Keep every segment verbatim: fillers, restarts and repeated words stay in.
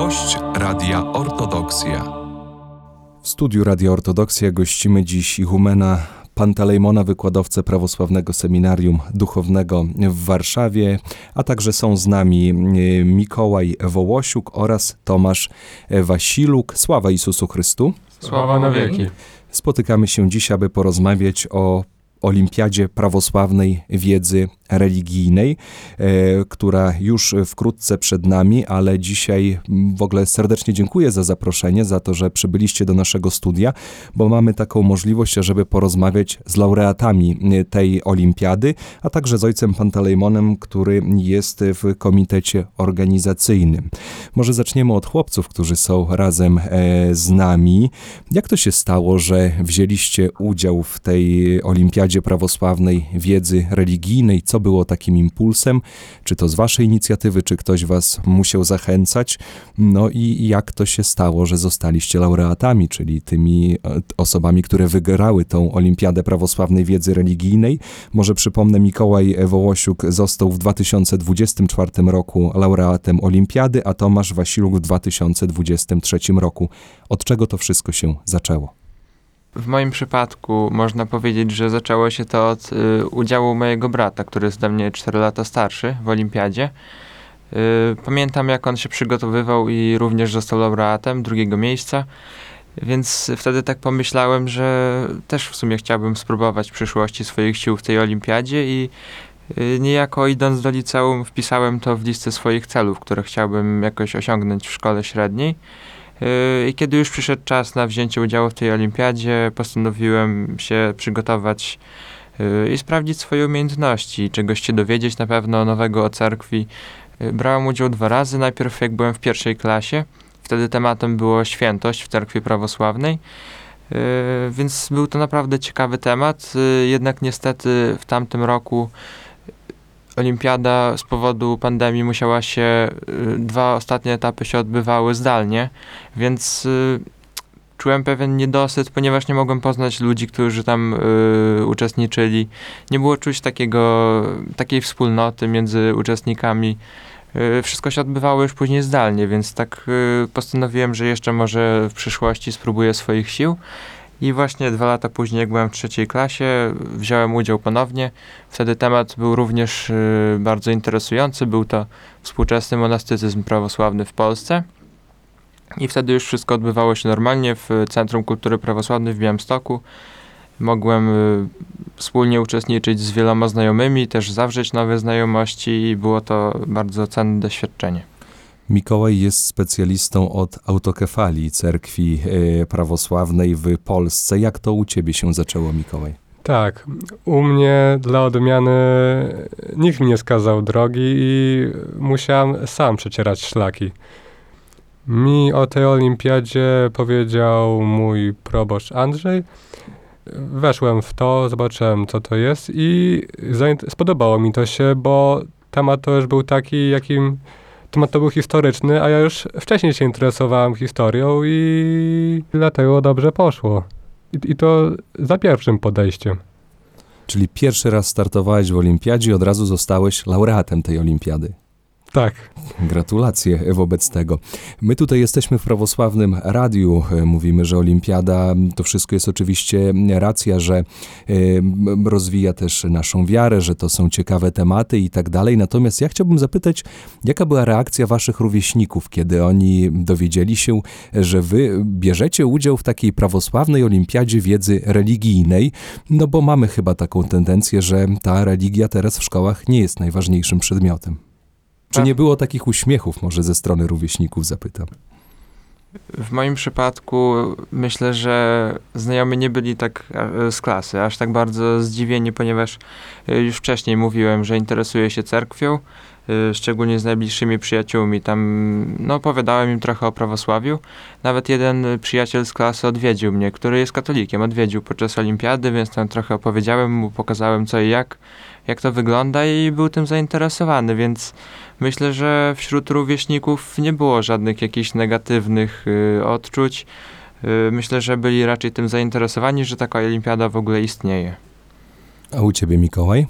Gość Radia Ortodoksja. W studiu Radia Ortodoksja gościmy dziś ihumena Pantalejmona, wykładowcę Prawosławnego Seminarium Duchownego w Warszawie, a także są z nami Mikołaj Wołosiuk oraz Tomasz Wasiluk. Sława Jezusu Chrystu. Sława na wieki. Spotykamy się dziś, aby porozmawiać o Olimpiadzie Prawosławnej Wiedzy Religijnej, e, która już wkrótce przed nami, ale dzisiaj w ogóle serdecznie dziękuję za zaproszenie, za to, że przybyliście do naszego studia, bo mamy taką możliwość, żeby porozmawiać z laureatami tej olimpiady, a także z ojcem Pantalejmonem, który jest w komitecie organizacyjnym. Może zaczniemy od chłopców, którzy są razem e, z nami. Jak to się stało, że wzięliście udział w tej Olimpiadzie Prawosławnej Wiedzy Religijnej? Co było takim impulsem? Czy to z waszej inicjatywy, czy ktoś was musiał zachęcać? No i jak to się stało, że zostaliście laureatami, czyli tymi osobami, które wygrały tą Olimpiadę Prawosławnej Wiedzy Religijnej? Może przypomnę, Mikołaj Wołosiuk został w dwa tysiące dwudziestym czwartym roku laureatem Olimpiady, a Tomasz Wasiluk w dwa tysiące dwudziestym trzecim roku. Od czego to wszystko się zaczęło? W moim przypadku można powiedzieć, że zaczęło się to od y, udziału mojego brata, który jest ode mnie cztery lata starszy w olimpiadzie. Y, pamiętam, jak on się przygotowywał i również został laureatem drugiego miejsca, więc wtedy tak pomyślałem, że też w sumie chciałbym spróbować w przyszłości swoich sił w tej olimpiadzie i y, niejako idąc do liceum wpisałem to w listę swoich celów, które chciałbym jakoś osiągnąć w szkole średniej. I kiedy już przyszedł czas na wzięcie udziału w tej olimpiadzie, postanowiłem się przygotować i sprawdzić swoje umiejętności, czegoś się dowiedzieć na pewno nowego o cerkwi. Brałem udział dwa razy, najpierw jak byłem w pierwszej klasie, wtedy tematem było świętość w cerkwi prawosławnej, więc był to naprawdę ciekawy temat, jednak niestety w tamtym roku olimpiada z powodu pandemii musiała się, y, dwa ostatnie etapy się odbywały zdalnie, więc y, czułem pewien niedosyt, ponieważ nie mogłem poznać ludzi, którzy tam y, uczestniczyli. Nie było czuć takiego, takiej wspólnoty między uczestnikami. Y, wszystko się odbywało już później zdalnie, więc tak y, postanowiłem, że jeszcze może w przyszłości spróbuję swoich sił. I właśnie dwa lata później, jak byłem w trzeciej klasie, wziąłem udział ponownie. Wtedy temat był również y, bardzo interesujący. Był to współczesny monastycyzm prawosławny w Polsce. I wtedy już wszystko odbywało się normalnie w Centrum Kultury Prawosławnej w Białymstoku. Mogłem y, wspólnie uczestniczyć z wieloma znajomymi, też zawrzeć nowe znajomości i było to bardzo cenne doświadczenie. Mikołaj jest specjalistą od autokefalii cerkwi e, prawosławnej w Polsce. Jak to u ciebie się zaczęło, Mikołaj? Tak, u mnie dla odmiany nikt mi nie wskazał drogi i musiałem sam przecierać szlaki. Mi o tej olimpiadzie powiedział mój proboszcz Andrzej. Weszłem w to, zobaczyłem co to jest i zaint- spodobało mi to się, bo temat to już był taki, jakim temat to był historyczny, a ja już wcześniej się interesowałem historią i dlatego dobrze poszło. I, i to za pierwszym podejściem. Czyli pierwszy raz startowałeś w olimpiadzie i od razu zostałeś laureatem tej olimpiady. Tak. Gratulacje wobec tego. My tutaj jesteśmy w prawosławnym radiu. Mówimy, że olimpiada to wszystko jest oczywiście racja, że rozwija też naszą wiarę, że to są ciekawe tematy i tak dalej. Natomiast ja chciałbym zapytać, jaka była reakcja waszych rówieśników, kiedy oni dowiedzieli się, że wy bierzecie udział w takiej prawosławnej olimpiadzie wiedzy religijnej, no bo mamy chyba taką tendencję, że ta religia teraz w szkołach nie jest najważniejszym przedmiotem. Czy nie było takich uśmiechów może ze strony rówieśników, zapytam? W moim przypadku myślę, że znajomi nie byli tak z klasy, aż tak bardzo zdziwieni, ponieważ już wcześniej mówiłem, że interesuję się cerkwią, szczególnie z najbliższymi przyjaciółmi. Tam no, opowiadałem im trochę o prawosławiu. Nawet jeden przyjaciel z klasy odwiedził mnie, który jest katolikiem, odwiedził podczas olimpiady, więc tam trochę opowiedziałem mu, pokazałem co i jak, jak to wygląda i był tym zainteresowany, więc myślę, że wśród rówieśników nie było żadnych jakichś negatywnych y, odczuć. Y, myślę, że byli raczej tym zainteresowani, że taka olimpiada w ogóle istnieje. A u ciebie, Mikołaj?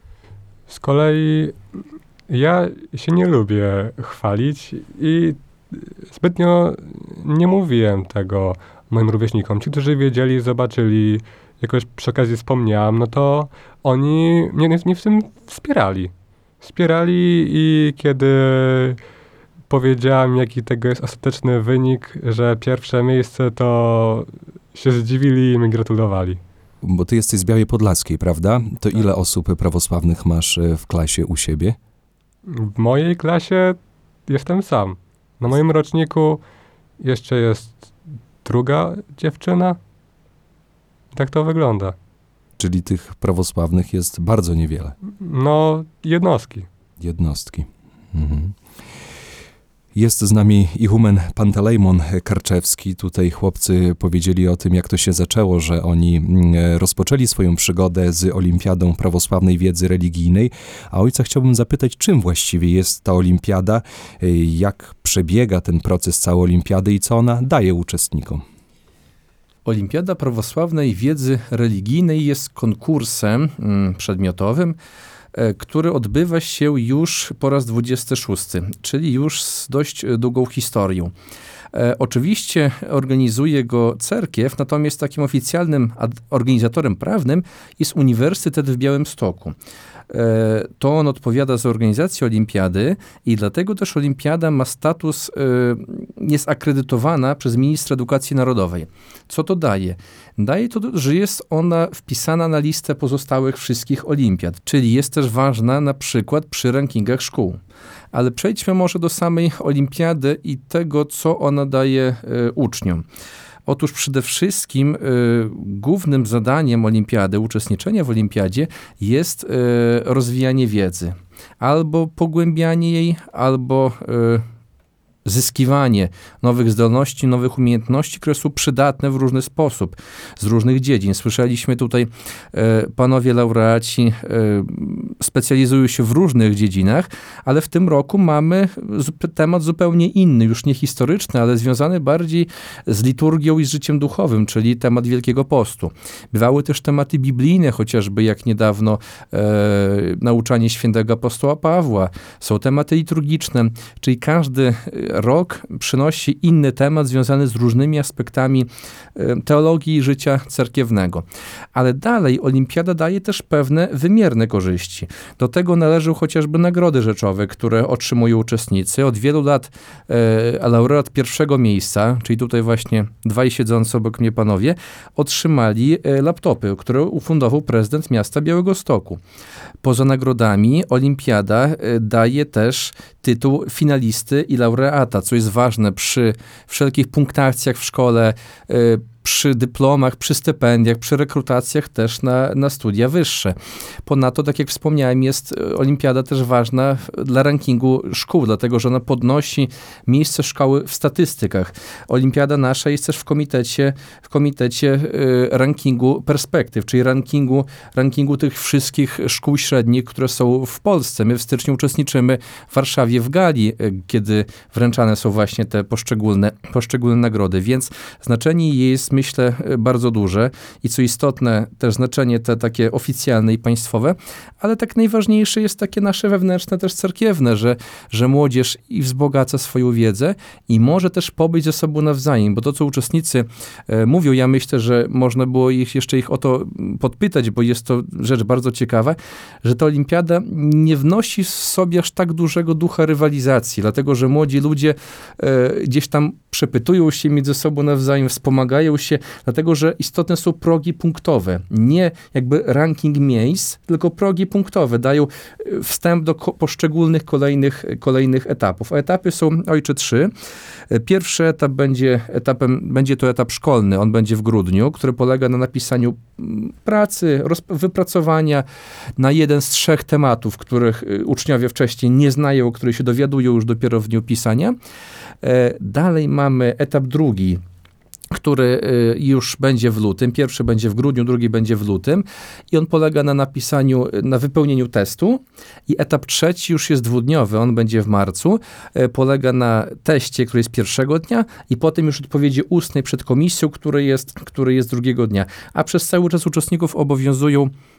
Z kolei ja się nie lubię chwalić i zbytnio nie mówiłem tego moim rówieśnikom. Ci, którzy wiedzieli, zobaczyli, jakoś przy okazji wspomniałem, no to oni mnie nie w tym wspierali. Wspierali i kiedy powiedziałem, jaki tego jest ostateczny wynik, że pierwsze miejsce, to się zdziwili i mi gratulowali. Bo ty jesteś z Białej Podlaskiej, prawda? To Tak. ile osób prawosławnych masz w klasie u siebie? W mojej klasie jestem sam. Na moim roczniku jeszcze jest druga dziewczyna. Tak to wygląda. Czyli tych prawosławnych jest bardzo niewiele. No, jednostki. Jednostki. Mhm. Jest z nami ichumen Pantelejmon Karczewski. Tutaj chłopcy powiedzieli o tym, jak to się zaczęło, że oni rozpoczęli swoją przygodę z Olimpiadą Prawosławnej Wiedzy Religijnej. A ojca chciałbym zapytać, czym właściwie jest ta olimpiada, jak przebiega ten proces całej olimpiady i co ona daje uczestnikom. Olimpiada Prawosławnej Wiedzy Religijnej jest konkursem mm, przedmiotowym, e, który odbywa się już po raz dwudziesty szósty, czyli już z dość długą historią. E, oczywiście organizuje go cerkiew, natomiast takim oficjalnym ad- organizatorem prawnym jest Uniwersytet w Białymstoku. E, to on odpowiada za organizację olimpiady i dlatego też olimpiada ma status, e, jest akredytowana przez ministra edukacji narodowej. Co to daje? Daje to, że jest ona wpisana na listę pozostałych wszystkich olimpiad, czyli jest też ważna na przykład przy rankingach szkół. Ale przejdźmy może do samej olimpiady i tego, co ona daje e, uczniom. Otóż przede wszystkim y, głównym zadaniem olimpiady, uczestniczenia w olimpiadzie jest y, rozwijanie wiedzy. Albo pogłębianie jej, albo y, zyskiwanie nowych zdolności, nowych umiejętności, które są przydatne w różny sposób, z różnych dziedzin. Słyszeliśmy tutaj, e, panowie laureaci e, specjalizują się w różnych dziedzinach, ale w tym roku mamy zup- temat zupełnie inny, już nie historyczny, ale związany bardziej z liturgią i z życiem duchowym, czyli temat Wielkiego Postu. Bywały też tematy biblijne, chociażby jak niedawno e, nauczanie świętego apostoła Pawła. Są tematy liturgiczne, czyli każdy rok przynosi inny temat związany z różnymi aspektami teologii i życia cerkiewnego. Ale dalej olimpiada daje też pewne wymierne korzyści. Do tego należą chociażby nagrody rzeczowe, które otrzymują uczestnicy. Od wielu lat e, laureat pierwszego miejsca, czyli tutaj właśnie dwaj siedzący obok mnie panowie, otrzymali e, laptopy, które ufundował prezydent miasta Białegostoku. Poza nagrodami olimpiada e, daje też tytuł finalisty i laureata, co jest ważne przy wszelkich punktacjach w szkole, y, przy dyplomach, przy stypendiach, przy rekrutacjach też na, na studia wyższe. Ponadto, tak jak wspomniałem, jest olimpiada też ważna dla rankingu szkół, dlatego że ona podnosi miejsce szkoły w statystykach. Olimpiada nasza jest też w komitecie, w komitecie y, rankingu perspektyw, czyli rankingu, rankingu tych wszystkich szkół średnich, które są w Polsce. My w styczniu uczestniczymy w Warszawie w gali, y, kiedy wręczane są właśnie te poszczególne, poszczególne nagrody, więc znaczenie jej jest, myślę, bardzo duże i co istotne, też znaczenie te takie oficjalne i państwowe, ale tak najważniejsze jest takie nasze wewnętrzne, też cerkiewne, że, że młodzież i wzbogaca swoją wiedzę i może też pobyć ze sobą nawzajem, bo to, co uczestnicy e, mówią, ja myślę, że można było ich jeszcze ich o to podpytać, bo jest to rzecz bardzo ciekawa, że ta olimpiada nie wnosi w sobie aż tak dużego ducha rywalizacji, dlatego, że młodzi ludzie e, gdzieś tam przepytują się między sobą nawzajem, wspomagają się, dlatego, że istotne są progi punktowe. Nie jakby ranking miejsc, tylko progi punktowe. Dają wstęp do ko- poszczególnych kolejnych, kolejnych etapów. A etapy są, ojcze, trzy. Pierwszy etap będzie etapem, będzie to etap szkolny. On będzie w grudniu, który polega na napisaniu pracy, rozp- wypracowania na jeden z trzech tematów, których uczniowie wcześniej nie znają, o których się dowiadują już dopiero w dniu pisania. Dalej mamy etap drugi, który już będzie w lutym. Pierwszy będzie w grudniu, drugi będzie w lutym i on polega na napisaniu, na wypełnieniu testu i etap trzeci już jest dwudniowy, on będzie w marcu, polega na teście, który jest pierwszego dnia i potem już odpowiedzi ustnej przed komisją, który jest, który jest drugiego dnia. A przez cały czas uczestników obowiązują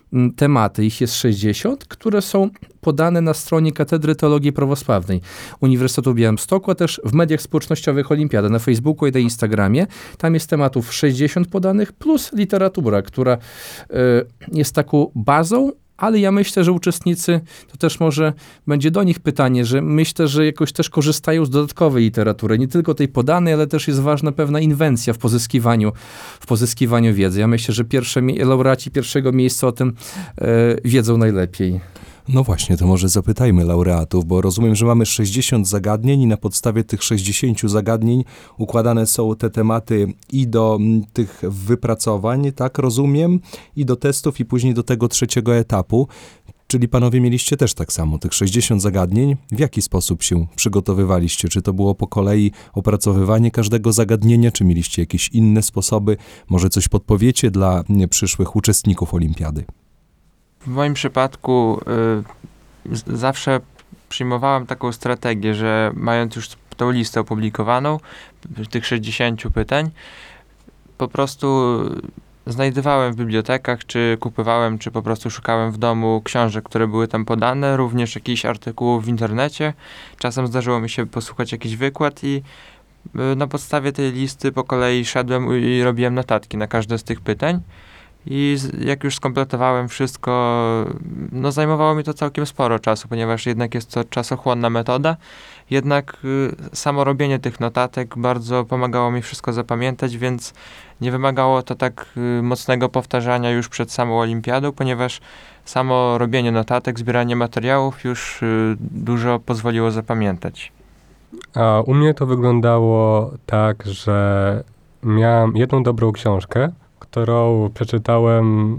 tematy, ich jest sześćdziesiąt, które są podane na stronie Katedry Teologii Prawosławnej Uniwersytetu w Białymstoku, a też w mediach społecznościowych Olimpiada, na Facebooku i na Instagramie. Tam jest tematów sześćdziesiąt podanych, plus literatura, która y, jest taką bazą, ale ja myślę, że uczestnicy, to też może będzie do nich pytanie, że myślę, że jakoś też korzystają z dodatkowej literatury, nie tylko tej podanej, ale też jest ważna pewna inwencja w pozyskiwaniu, w pozyskiwaniu wiedzy. Ja myślę, że pierwsze, laureaci pierwszego miejsca o tym e, wiedzą najlepiej. No właśnie, to może zapytajmy laureatów, bo rozumiem, że mamy sześćdziesiąt zagadnień i na podstawie tych sześćdziesięciu zagadnień układane są te tematy i do m, tych wypracowań, tak rozumiem, i do testów, i później do tego trzeciego etapu. Czyli panowie mieliście też tak samo, tych sześćdziesiąt zagadnień. W jaki sposób się przygotowywaliście? Czy to było po kolei opracowywanie każdego zagadnienia, czy mieliście jakieś inne sposoby? Może coś podpowiecie dla m, przyszłych uczestników olimpiady? W moim przypadku y, z- zawsze przyjmowałem taką strategię, że mając już tą listę opublikowaną, tych sześćdziesięciu pytań, po prostu znajdowałem w bibliotekach, czy kupowałem, czy po prostu szukałem w domu książek, które były tam podane, również jakichś artykułów w internecie. Czasem zdarzyło mi się posłuchać jakiś wykład i y, na podstawie tej listy po kolei szedłem i robiłem notatki na każde z tych pytań. I z- jak już skompletowałem wszystko, no zajmowało mi to całkiem sporo czasu, ponieważ jednak jest to czasochłonna metoda. Jednak y, samo robienie tych notatek bardzo pomagało mi wszystko zapamiętać, więc nie wymagało to tak y, mocnego powtarzania już przed samą olimpiadą, ponieważ samo robienie notatek, zbieranie materiałów już y, dużo pozwoliło zapamiętać. A u mnie to wyglądało tak, że miałem jedną dobrą książkę, którą przeczytałem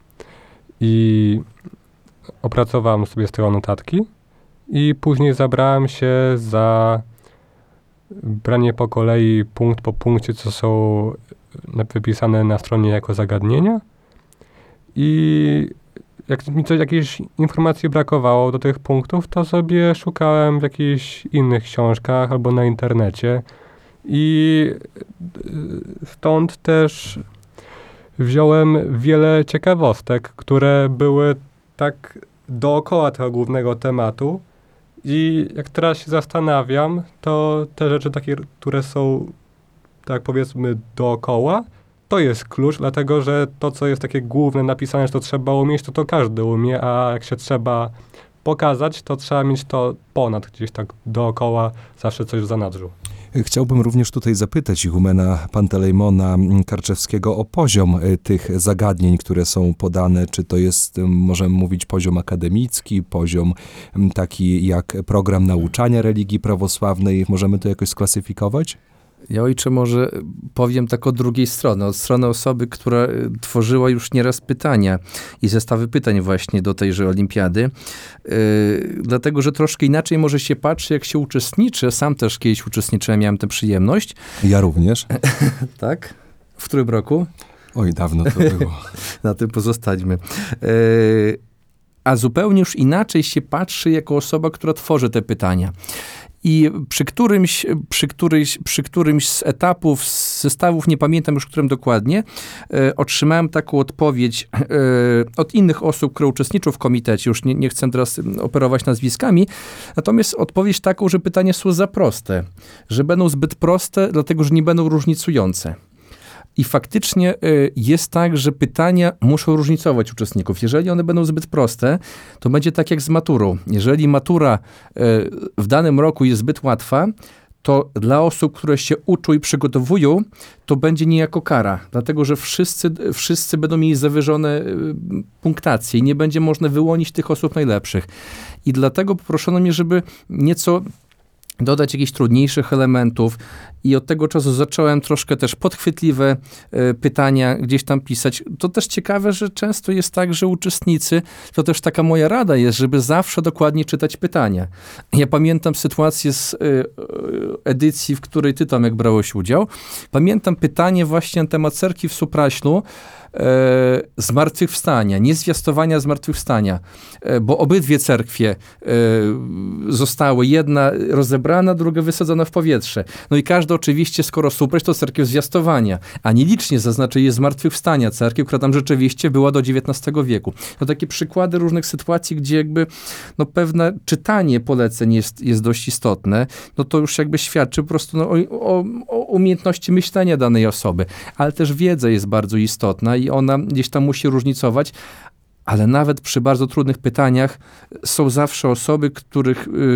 i opracowałem sobie z tego notatki i później zabrałem się za branie po kolei punkt po punkcie, co są na- wypisane na stronie jako zagadnienia i jak mi coś, jakiejś informacji brakowało do tych punktów, to sobie szukałem w jakichś innych książkach albo na internecie i y, stąd też wziąłem wiele ciekawostek, które były tak dookoła tego głównego tematu i jak teraz się zastanawiam, to te rzeczy takie, które są tak powiedzmy dookoła, to jest klucz, dlatego że to, co jest takie główne napisane, że to trzeba umieć, to to każdy umie, a jak się trzeba pokazać, to trzeba mieć to ponad gdzieś tak dookoła, zawsze coś w zanadrzu. Chciałbym również tutaj zapytać igumena Pantelejmona Karczewskiego o poziom y, tych zagadnień, które są podane. Czy to jest, y, możemy mówić, poziom akademicki, poziom y, taki jak program nauczania religii prawosławnej? Możemy to jakoś sklasyfikować? Ja, ojcze, może powiem tak od drugiej strony, od strony osoby, która y, tworzyła już nieraz pytania i zestawy pytań właśnie do tejże olimpiady, yy, dlatego, że troszkę inaczej może się patrzy, jak się uczestniczy. Sam też kiedyś uczestniczyłem, miałem tę przyjemność. Ja również. Tak? W którym roku? Oj, dawno to było. Na tym pozostańmy. Yy, a zupełnie już inaczej się patrzy jako osoba, która tworzy te pytania. I przy którymś, przy, którymś, przy którymś z etapów, z zestawów, nie pamiętam już którym dokładnie, e, otrzymałem taką odpowiedź e, od innych osób, które uczestniczą w komitecie. Już nie, nie chcę teraz operować nazwiskami. Natomiast odpowiedź taką, że pytania są za proste. Że będą zbyt proste, dlatego że nie będą różnicujące. I faktycznie y, jest tak, że pytania muszą różnicować uczestników. Jeżeli one będą zbyt proste, to będzie tak jak z maturą. Jeżeli matura y, w danym roku jest zbyt łatwa, to dla osób, które się uczą i przygotowują, to będzie niejako kara. Dlatego, że wszyscy, wszyscy będą mieli zawyżone y, punktacje i nie będzie można wyłonić tych osób najlepszych. I dlatego poproszono mnie, żeby nieco dodać jakichś trudniejszych elementów i od tego czasu zacząłem troszkę też podchwytliwe y, pytania gdzieś tam pisać. To też ciekawe, że często jest tak, że uczestnicy, to też taka moja rada jest, żeby zawsze dokładnie czytać pytania. Ja pamiętam sytuację z y, y, edycji, w której ty, Tomek, brałeś udział. Pamiętam pytanie właśnie na temat cerkwi w Supraślu, E, zmartwychwstania, nie zwiastowania zmartwychwstania, e, bo obydwie cerkwie e, zostały, jedna rozebrana, druga wysadzona w powietrze. No i każda każdy oczywiście, skoro supreć, to cerkiew zwiastowania, a nielicznie zaznaczy jest zmartwychwstania cerkiew, która tam rzeczywiście była do dziewiętnastego wieku. To takie przykłady różnych sytuacji, gdzie jakby no, pewne czytanie poleceń jest, jest dość istotne, no to już jakby świadczy po prostu no, o, o, o umiejętności myślenia danej osoby, ale też wiedza jest bardzo istotna i ona gdzieś tam musi różnicować, ale nawet przy bardzo trudnych pytaniach są zawsze osoby, których y,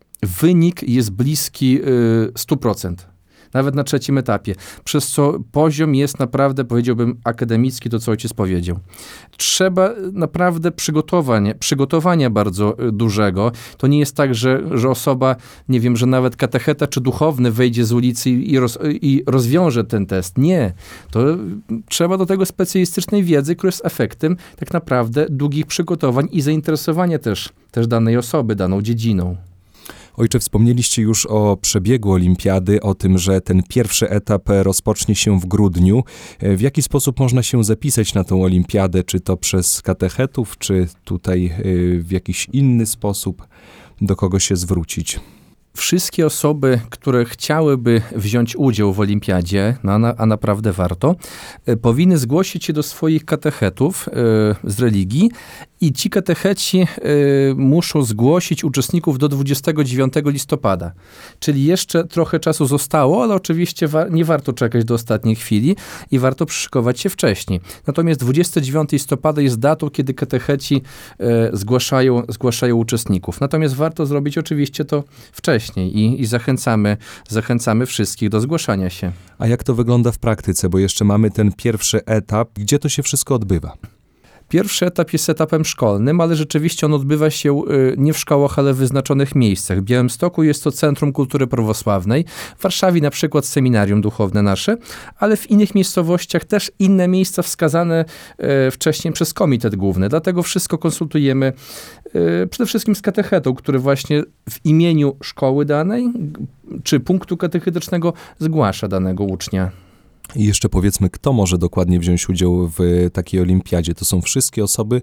wynik jest bliski y, stu procent. Nawet na trzecim etapie. Przez co poziom jest naprawdę, powiedziałbym, akademicki, to co ojciec powiedział. Trzeba naprawdę przygotowania, przygotowania bardzo dużego. To nie jest tak, że, że osoba, nie wiem, że nawet katecheta czy duchowny wejdzie z ulicy i, roz, i rozwiąże ten test. Nie. To trzeba do tego specjalistycznej wiedzy, która jest efektem tak naprawdę długich przygotowań i zainteresowania też, też danej osoby, daną dziedziną. Ojcze, wspomnieliście już o przebiegu olimpiady, o tym, że ten pierwszy etap rozpocznie się w grudniu. W jaki sposób można się zapisać na tą olimpiadę? Czy to przez katechetów, czy tutaj w jakiś inny sposób? Do kogo się zwrócić? Wszystkie osoby, które chciałyby wziąć udział w olimpiadzie, no, a naprawdę warto, powinny zgłosić się do swoich katechetów z religii i ci katecheci muszą zgłosić uczestników do dwudziestego dziewiątego listopada. Czyli jeszcze trochę czasu zostało, ale oczywiście wa- nie warto czekać do ostatniej chwili i warto przyszykować się wcześniej. Natomiast dwudziestego dziewiątego listopada jest datą, kiedy katecheci zgłaszają, zgłaszają uczestników. Natomiast warto zrobić oczywiście to wcześniej. I, i zachęcamy, zachęcamy wszystkich do zgłaszania się. A jak to wygląda w praktyce? Bo jeszcze mamy ten pierwszy etap. Gdzie to się wszystko odbywa? Pierwszy etap jest etapem szkolnym, ale rzeczywiście on odbywa się nie w szkołach, ale w wyznaczonych miejscach. W Białymstoku jest to Centrum Kultury Prawosławnej, w Warszawie na przykład Seminarium Duchowne nasze, ale w innych miejscowościach też inne miejsca wskazane wcześniej przez Komitet Główny. Dlatego wszystko konsultujemy przede wszystkim z katechetą, który właśnie w imieniu szkoły danej czy punktu katechetycznego zgłasza danego ucznia. I jeszcze powiedzmy, kto może dokładnie wziąć udział w takiej olimpiadzie? To są wszystkie osoby,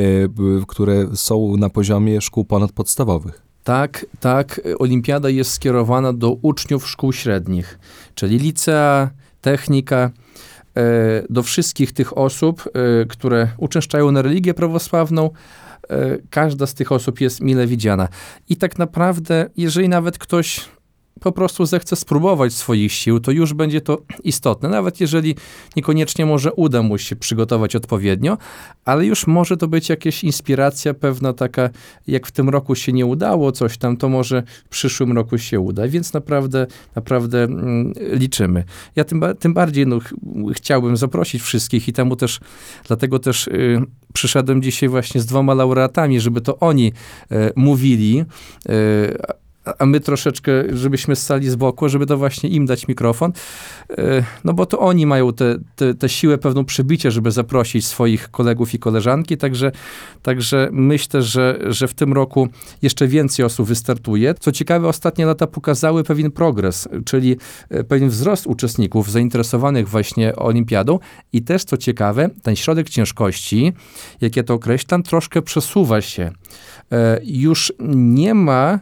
które są na poziomie szkół ponadpodstawowych. Tak, tak. Olimpiada jest skierowana do uczniów szkół średnich, czyli licea, technika, do wszystkich tych osób, które uczęszczają na religię prawosławną. Każda z tych osób jest mile widziana. I tak naprawdę, jeżeli nawet ktoś po prostu zechce spróbować swoich sił, to już będzie to istotne. Nawet jeżeli niekoniecznie może uda mu się przygotować odpowiednio, ale już może to być jakaś inspiracja pewna taka, jak w tym roku się nie udało coś tam, to może w przyszłym roku się uda. Więc naprawdę, naprawdę mm, liczymy. Ja tym, tym bardziej no, ch chciałbym zaprosić wszystkich i temu też, dlatego też y, przyszedłem dzisiaj właśnie z dwoma laureatami, żeby to oni y, mówili, y, a my troszeczkę, żebyśmy stali z boku, żeby to właśnie im dać mikrofon, no bo to oni mają tę te, te, te siłę pewną przybicia, żeby zaprosić swoich kolegów i koleżanki, także, także myślę, że, że w tym roku jeszcze więcej osób wystartuje. Co ciekawe, ostatnie lata pokazały pewien progres, czyli pewien wzrost uczestników zainteresowanych właśnie olimpiadą i też, co ciekawe, ten środek ciężkości, jak ja to określam, troszkę przesuwa się. Już nie ma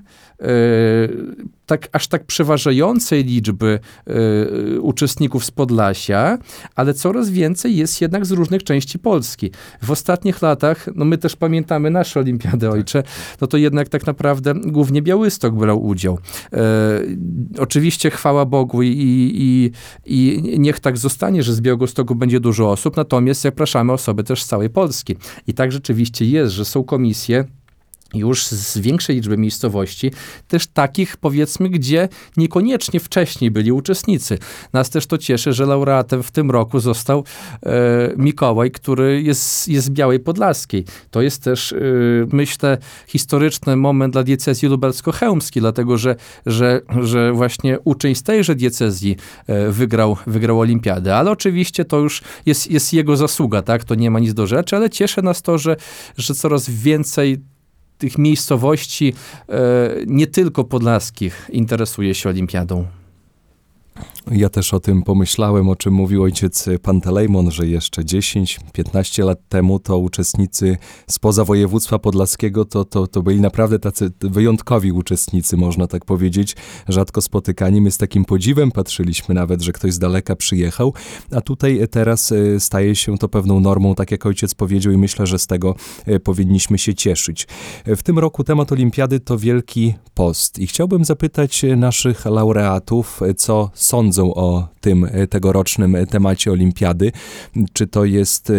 tak, aż tak przeważającej liczby y, uczestników z Podlasia, ale coraz więcej jest jednak z różnych części Polski. W ostatnich latach, no my też pamiętamy nasze olimpiady, ojcze, no to jednak tak naprawdę głównie Białystok brał udział. Y, oczywiście chwała Bogu i, i, i niech tak zostanie, że z Białegostoku będzie dużo osób, natomiast zapraszamy osoby też z całej Polski. I tak rzeczywiście jest, że są komisje już z większej liczby miejscowości, też takich, powiedzmy, gdzie niekoniecznie wcześniej byli uczestnicy. Nas też to cieszy, że laureatem w tym roku został e, Mikołaj, który jest, jest z Białej Podlaskiej. To jest też, e, myślę, historyczny moment dla diecezji lubelsko-chełmskiej, dlatego, że, że, że właśnie uczeń z tejże diecezji e, wygrał, wygrał olimpiadę. Ale oczywiście to już jest, jest jego zasługa, tak? To nie ma nic do rzeczy, ale cieszy nas to, że, że coraz więcej tych miejscowości, e, nie tylko podlaskich, interesuje się olimpiadą. Ja też o tym pomyślałem, o czym mówił ojciec Pantelejmon, że jeszcze dziesięć piętnaście lat temu to uczestnicy spoza województwa podlaskiego to, to, to byli naprawdę tacy wyjątkowi uczestnicy, można tak powiedzieć, rzadko spotykani. My z takim podziwem patrzyliśmy nawet, że ktoś z daleka przyjechał, a tutaj teraz staje się to pewną normą, tak jak ojciec powiedział, i myślę, że z tego powinniśmy się cieszyć. W tym roku temat olimpiady to Wielki Post i chciałbym zapytać naszych laureatów, co sądzą o tym tegorocznym temacie olimpiady. Czy to jest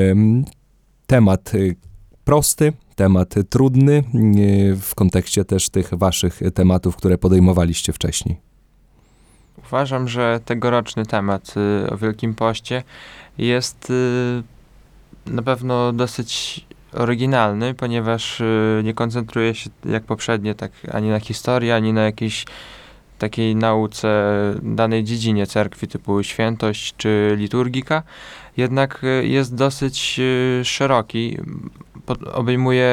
temat prosty, temat trudny w kontekście też tych waszych tematów, które podejmowaliście wcześniej? Uważam, że tegoroczny temat y, o Wielkim Poście jest y, na pewno dosyć oryginalny, ponieważ y, nie koncentruje się jak poprzednie tak ani na historii, ani na jakiejś takiej nauce danej dziedzinie cerkwi typu świętość czy liturgika. Jednak y, jest dosyć y, szeroki, pod, obejmuje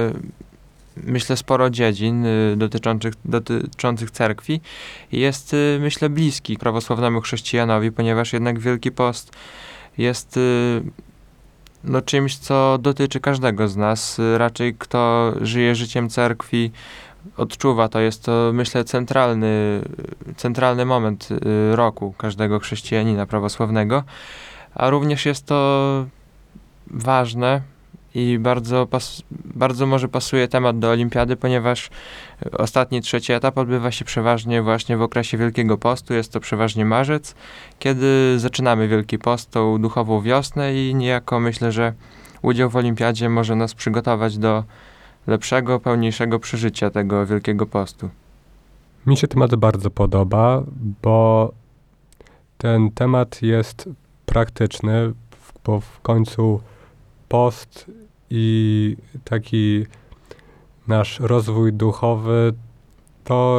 myślę sporo dziedzin y, dotyczących, dotyczących cerkwi i jest y, myślę bliski prawosławnemu chrześcijanowi, ponieważ jednak Wielki Post jest y, no, czymś, co dotyczy każdego z nas. Y, raczej kto żyje życiem cerkwi, odczuwa to. Jest to myślę centralny, centralny moment y, roku każdego chrześcijanina prawosławnego, a również jest to ważne i bardzo, pas, bardzo może pasuje temat do olimpiady, ponieważ ostatni, trzeci etap odbywa się przeważnie właśnie w okresie Wielkiego Postu. Jest to przeważnie marzec, kiedy zaczynamy Wielki Post, tą duchową wiosnę i niejako myślę, że udział w olimpiadzie może nas przygotować do lepszego, pełniejszego przeżycia tego Wielkiego Postu. Mi się temat bardzo podoba, bo ten temat jest praktyczny, bo w końcu post i taki nasz rozwój duchowy to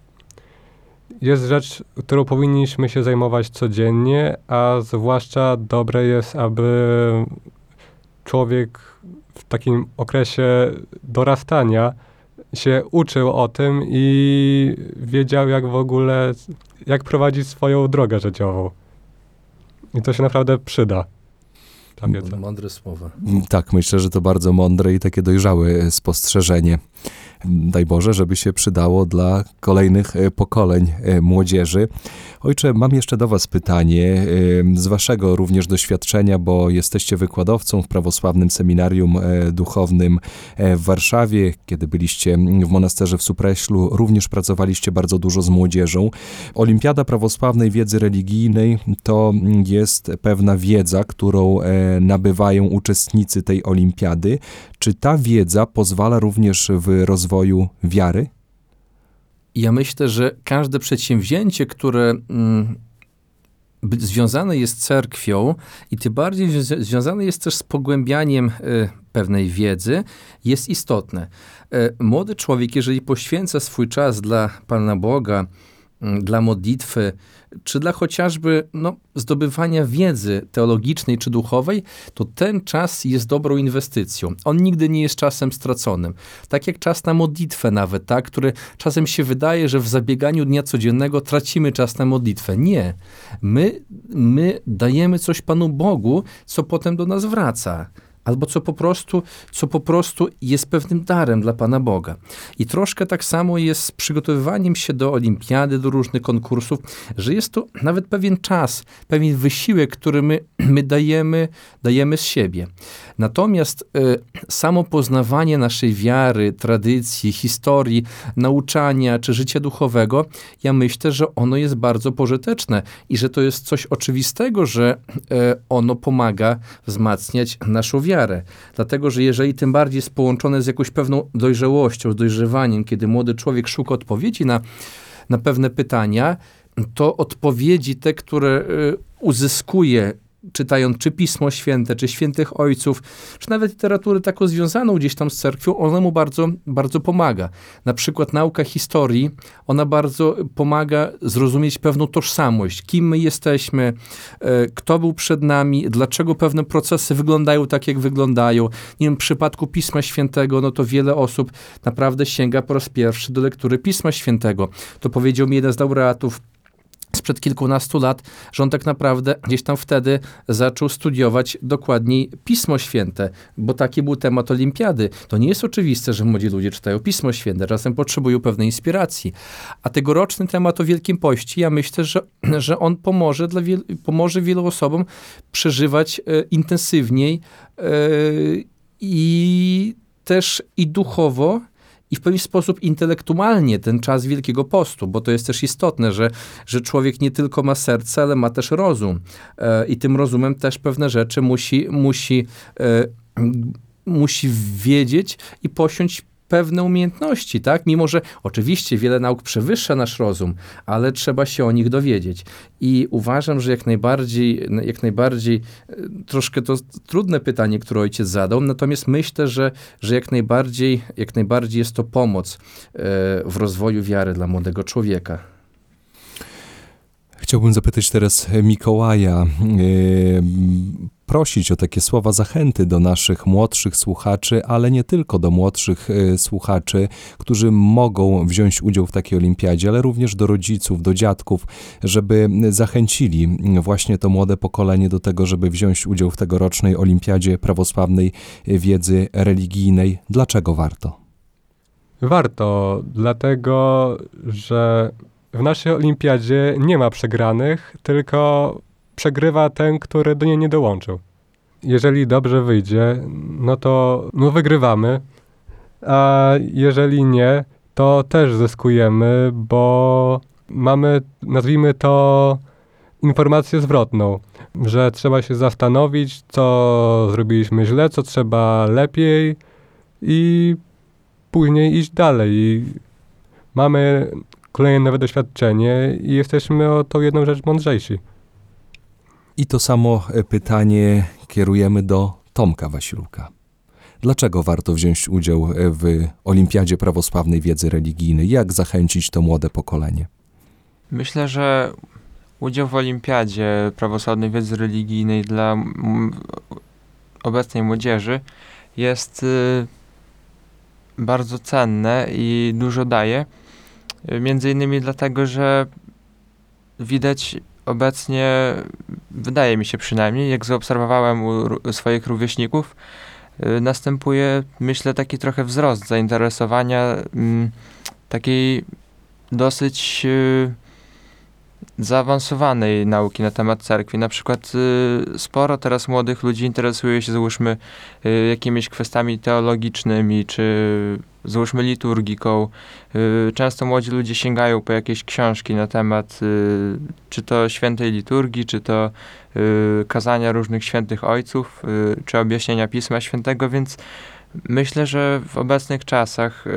jest rzecz, którą powinniśmy się zajmować codziennie, a zwłaszcza dobre jest, aby człowiek w takim okresie dorastania się uczył o tym i wiedział, jak w ogóle, jak prowadzić swoją drogę życiową. I to się naprawdę przyda. Ta wiedza. Mądre słowa. Tak, myślę, że to bardzo mądre i takie dojrzałe spostrzeżenie. Daj Boże, żeby się przydało dla kolejnych pokoleń młodzieży. Ojcze, mam jeszcze do was pytanie, z waszego również doświadczenia, bo jesteście wykładowcą w prawosławnym seminarium duchownym w Warszawie. Kiedy byliście w monasterze w Supreślu, również pracowaliście bardzo dużo z młodzieżą. Olimpiada prawosławnej wiedzy religijnej to jest pewna wiedza, którą nabywają uczestnicy tej olimpiady. Czy ta wiedza pozwala również w rozwoju wiary? Ja myślę, że każde przedsięwzięcie, które mm, związane jest z cerkwią i tym bardziej zwi- związane jest też z pogłębianiem y, pewnej wiedzy, jest istotne. Y, młody człowiek, jeżeli poświęca swój czas dla Pana Boga, y, dla modlitwy, czy dla chociażby no, zdobywania wiedzy teologicznej czy duchowej, to ten czas jest dobrą inwestycją. On nigdy nie jest czasem straconym. Tak jak czas na modlitwę nawet, tak, który czasem się wydaje, że w zabieganiu dnia codziennego tracimy czas na modlitwę. Nie. My, my dajemy coś Panu Bogu, co potem do nas wraca. Albo co po prostu, co po prostu jest pewnym darem dla Pana Boga. I troszkę tak samo jest z przygotowywaniem się do olimpiady, do różnych konkursów, że jest to nawet pewien czas, pewien wysiłek, który my, my dajemy, dajemy z siebie. Natomiast y, samo poznawanie naszej wiary, tradycji, historii, nauczania czy życia duchowego, ja myślę, że ono jest bardzo pożyteczne i że to jest coś oczywistego, że y, ono pomaga wzmacniać naszą wiarę. Dlatego, że jeżeli tym bardziej jest połączone z jakąś pewną dojrzałością, z dojrzewaniem, kiedy młody człowiek szuka odpowiedzi na, na pewne pytania, to odpowiedzi te, które y, uzyskuje czytając czy Pismo Święte, czy Świętych Ojców, czy nawet literaturę taką związaną gdzieś tam z cerkwią, ona mu bardzo, bardzo pomaga. Na przykład nauka historii, ona bardzo pomaga zrozumieć pewną tożsamość, kim my jesteśmy, e, kto był przed nami, dlaczego pewne procesy wyglądają tak, jak wyglądają. Nie wiem, w przypadku Pisma Świętego, no to wiele osób naprawdę sięga po raz pierwszy do lektury Pisma Świętego. To powiedział mi jeden z laureatów sprzed kilkunastu lat, że on tak naprawdę gdzieś tam wtedy zaczął studiować dokładniej Pismo Święte, bo taki był temat olimpiady. To nie jest oczywiste, że młodzi ludzie czytają Pismo Święte, czasem potrzebują pewnej inspiracji. A tegoroczny temat o Wielkim Poście, ja myślę, że, że on pomoże, dla wiel, pomoże wielu osobom przeżywać e, intensywniej e, i też i duchowo, i w pewien sposób intelektualnie ten czas Wielkiego Postu, bo to jest też istotne, że, że człowiek nie tylko ma serce, ale ma też rozum. E, I tym rozumem też pewne rzeczy musi, musi, e, musi wiedzieć i posiąść pewne umiejętności, tak? Mimo że oczywiście wiele nauk przewyższa nasz rozum, ale trzeba się o nich dowiedzieć. I uważam, że jak najbardziej, jak najbardziej troszkę to trudne pytanie, które ojciec zadał, natomiast myślę, że, że jak najbardziej, jak najbardziej jest to pomoc e, w rozwoju wiary dla młodego człowieka. Chciałbym zapytać teraz Mikołaja, yy, prosić o takie słowa zachęty do naszych młodszych słuchaczy, ale nie tylko do młodszych yy, słuchaczy, którzy mogą wziąć udział w takiej olimpiadzie, ale również do rodziców, do dziadków, żeby zachęcili właśnie to młode pokolenie do tego, żeby wziąć udział w tegorocznej olimpiadzie prawosławnej wiedzy religijnej. Dlaczego warto? Warto, dlatego że w naszej olimpiadzie nie ma przegranych, tylko przegrywa ten, który do niej nie dołączył. Jeżeli dobrze wyjdzie, no to no wygrywamy, a jeżeli nie, to też zyskujemy, bo mamy, nazwijmy to, informację zwrotną, że trzeba się zastanowić, co zrobiliśmy źle, co trzeba lepiej i później iść dalej. I mamy kolejne nowe doświadczenie i jesteśmy o tą jedną rzecz mądrzejsi. I to samo pytanie kierujemy do Tomka Wasiluka. Dlaczego warto wziąć udział w Olimpiadzie Prawosławnej Wiedzy Religijnej? Jak zachęcić to młode pokolenie? Myślę, że udział w Olimpiadzie Prawosławnej Wiedzy Religijnej dla m- obecnej młodzieży jest y, bardzo cenne i dużo daje. Między innymi dlatego, że widać obecnie, wydaje mi się przynajmniej, jak zaobserwowałem u swoich rówieśników, yy, następuje, myślę, taki trochę wzrost zainteresowania yy, takiej dosyć yy, zaawansowanej nauki na temat cerkwi. Na przykład y, sporo teraz młodych ludzi interesuje się, załóżmy, y, jakimiś kwestiami teologicznymi, czy załóżmy liturgiką. Y, często młodzi ludzie sięgają po jakieś książki na temat y, czy to świętej liturgii, czy to y, kazania różnych świętych ojców, y, czy objaśnienia Pisma Świętego, więc myślę, że w obecnych czasach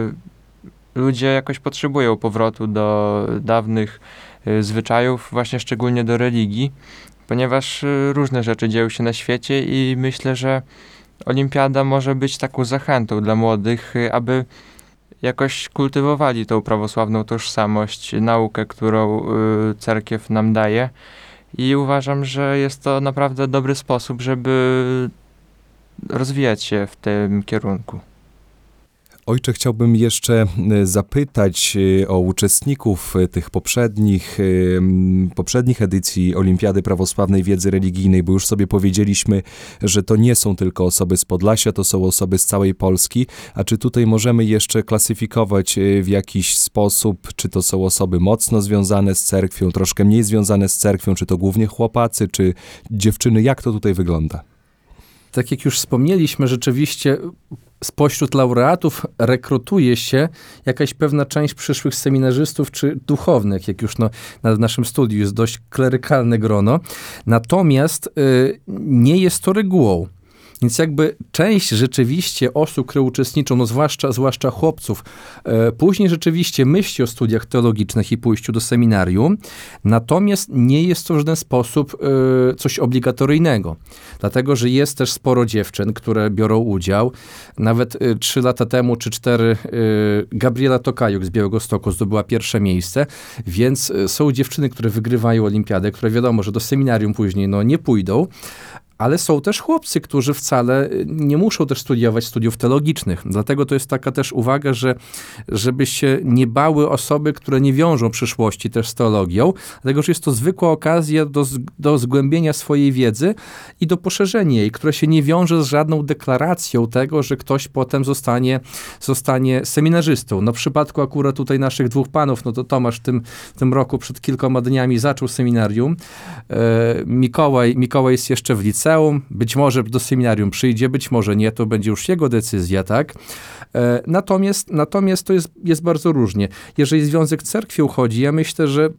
y, ludzie jakoś potrzebują powrotu do dawnych zwyczajów, właśnie szczególnie do religii, ponieważ różne rzeczy dzieją się na świecie i myślę, że olimpiada może być taką zachętą dla młodych, aby jakoś kultywowali tą prawosławną tożsamość, naukę, którą cerkiew nam daje, i uważam, że jest to naprawdę dobry sposób, żeby rozwijać się w tym kierunku. Ojcze, chciałbym jeszcze zapytać o uczestników tych poprzednich, poprzednich edycji Olimpiady Prawosławnej Wiedzy Religijnej, bo już sobie powiedzieliśmy, że to nie są tylko osoby z Podlasia, to są osoby z całej Polski. A czy tutaj możemy jeszcze klasyfikować w jakiś sposób, czy to są osoby mocno związane z cerkwią, troszkę mniej związane z cerkwią, czy to głównie chłopacy, czy dziewczyny? Jak to tutaj wygląda? Tak jak już wspomnieliśmy, rzeczywiście spośród laureatów rekrutuje się jakaś pewna część przyszłych seminarzystów czy duchownych, jak już no, na naszym studiu jest dość klerykalne grono. Natomiast y, nie jest to regułą. Więc jakby część rzeczywiście osób, które uczestniczą, no zwłaszcza, zwłaszcza chłopców, e, później rzeczywiście myśli o studiach teologicznych i pójściu do seminarium, natomiast nie jest to w żaden sposób e, coś obligatoryjnego. Dlatego, że jest też sporo dziewczyn, które biorą udział. Nawet e, trzy lata temu, czy cztery, e, Gabriela Tokajuk z Białegostoku zdobyła pierwsze miejsce, więc e, są dziewczyny, które wygrywają olimpiadę, które wiadomo, że do seminarium później no, nie pójdą, Ale są też chłopcy, którzy wcale nie muszą też studiować studiów teologicznych. Dlatego to jest taka też uwaga, że żeby się nie bały osoby, które nie wiążą przyszłości też z teologią, dlatego że jest to zwykła okazja do, do zgłębienia swojej wiedzy i do poszerzenia jej, która się nie wiąże z żadną deklaracją tego, że ktoś potem zostanie, zostanie seminarzystą. No w przypadku akurat tutaj naszych dwóch panów, no to Tomasz w tym, w tym roku przed kilkoma dniami zaczął seminarium. E, Mikołaj, Mikołaj jest jeszcze w liceum, być może do seminarium przyjdzie, być może nie, to będzie już jego decyzja, tak? E, natomiast, natomiast to jest, jest bardzo różnie. Jeżeli związek cerkwi uchodzi, ja myślę, że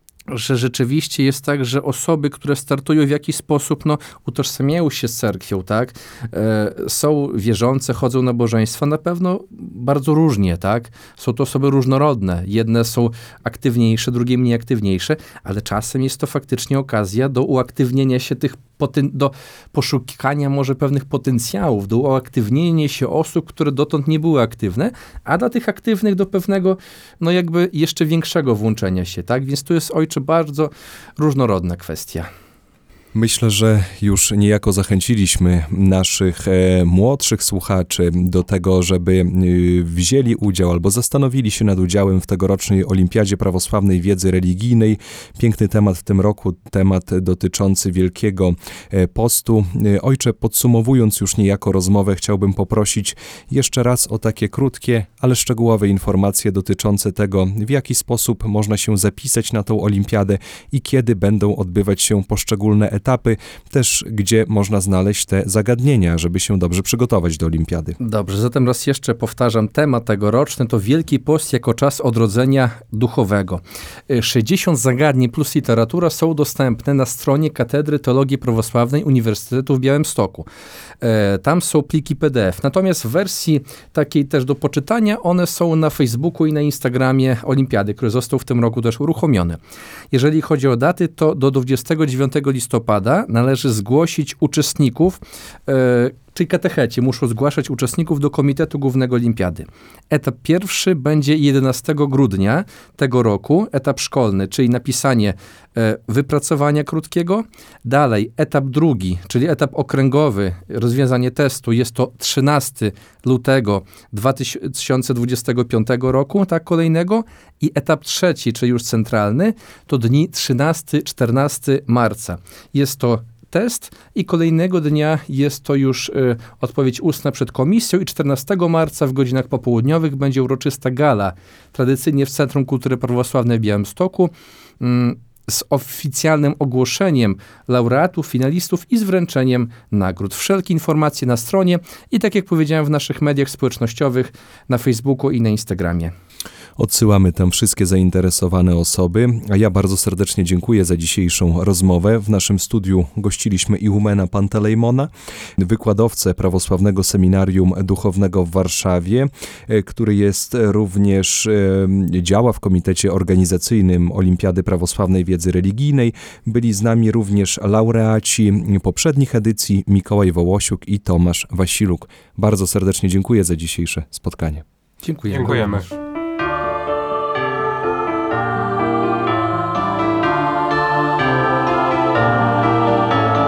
że rzeczywiście jest tak, że osoby, które startują w jakiś sposób, no, utożsamiają się z cerkwią, tak, e, są wierzące, chodzą na nabożeństwa, na pewno bardzo różnie, tak, są to osoby różnorodne, jedne są aktywniejsze, drugie mniej aktywniejsze, ale czasem jest to faktycznie okazja do uaktywnienia się tych Poten- do poszukania może pewnych potencjałów, do uaktywnienia się osób, które dotąd nie były aktywne, a dla tych aktywnych do pewnego, no jakby jeszcze większego włączenia się, tak? Więc tu jest, ojcze, bardzo różnorodna kwestia. Myślę, że już niejako zachęciliśmy naszych e, młodszych słuchaczy do tego, żeby y, wzięli udział albo zastanowili się nad udziałem w tegorocznej Olimpiadzie Prawosławnej Wiedzy Religijnej. Piękny temat w tym roku, temat dotyczący Wielkiego e, Postu. E, ojcze, podsumowując już niejako rozmowę, chciałbym poprosić jeszcze raz o takie krótkie, ale szczegółowe informacje dotyczące tego, w jaki sposób można się zapisać na tą olimpiadę i kiedy będą odbywać się poszczególne etapy. etapy, też gdzie można znaleźć te zagadnienia, żeby się dobrze przygotować do olimpiady. Dobrze, zatem raz jeszcze powtarzam, temat tegoroczny to Wielki Post jako czas odrodzenia duchowego. sześćdziesiąt zagadnień plus literatura są dostępne na stronie Katedry Teologii Prawosławnej Uniwersytetu w Białymstoku. E, tam są pliki P D F. Natomiast w wersji takiej też do poczytania, one są na Facebooku i na Instagramie Olimpiady, który został w tym roku też uruchomiony. Jeżeli chodzi o daty, to do dwudziestego dziewiątego listopada należy zgłosić uczestników, e, czyli katecheci muszą zgłaszać uczestników do Komitetu Głównego Olimpiady. Etap pierwszy będzie jedenastego grudnia tego roku, etap szkolny, czyli napisanie e, wypracowania krótkiego. Dalej etap drugi, czyli etap okręgowy, rozwiązanie testu, jest to trzynastego lutego dwa tysiące dwudziestego piątego roku, tak kolejnego. I etap trzeci, czyli już centralny, to dni trzynastego czternastego marca. Jest to test i kolejnego dnia jest to już y, odpowiedź ustna przed komisją i czternastego marca w godzinach popołudniowych będzie uroczysta gala, tradycyjnie w Centrum Kultury Prawosławnej w Białymstoku, y, z oficjalnym ogłoszeniem laureatów, finalistów i z wręczeniem nagród. Wszelkie informacje na stronie i tak jak powiedziałem w naszych mediach społecznościowych, na Facebooku i na Instagramie. Odsyłamy tam wszystkie zainteresowane osoby, a ja bardzo serdecznie dziękuję za dzisiejszą rozmowę. W naszym studiu gościliśmy Ihumena Pantelejmona, wykładowcę Prawosławnego Seminarium Duchownego w Warszawie, który jest również, działa w komitecie organizacyjnym Olimpiady Prawosławnej Wiedzy Religijnej. Byli z nami również laureaci poprzednich edycji Mikołaj Wołosiuk i Tomasz Wasiluk. Bardzo serdecznie dziękuję za dzisiejsze spotkanie. Dziękujemy. Dziękujemy.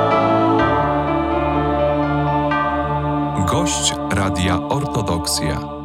Gość Radia Ortodoksja.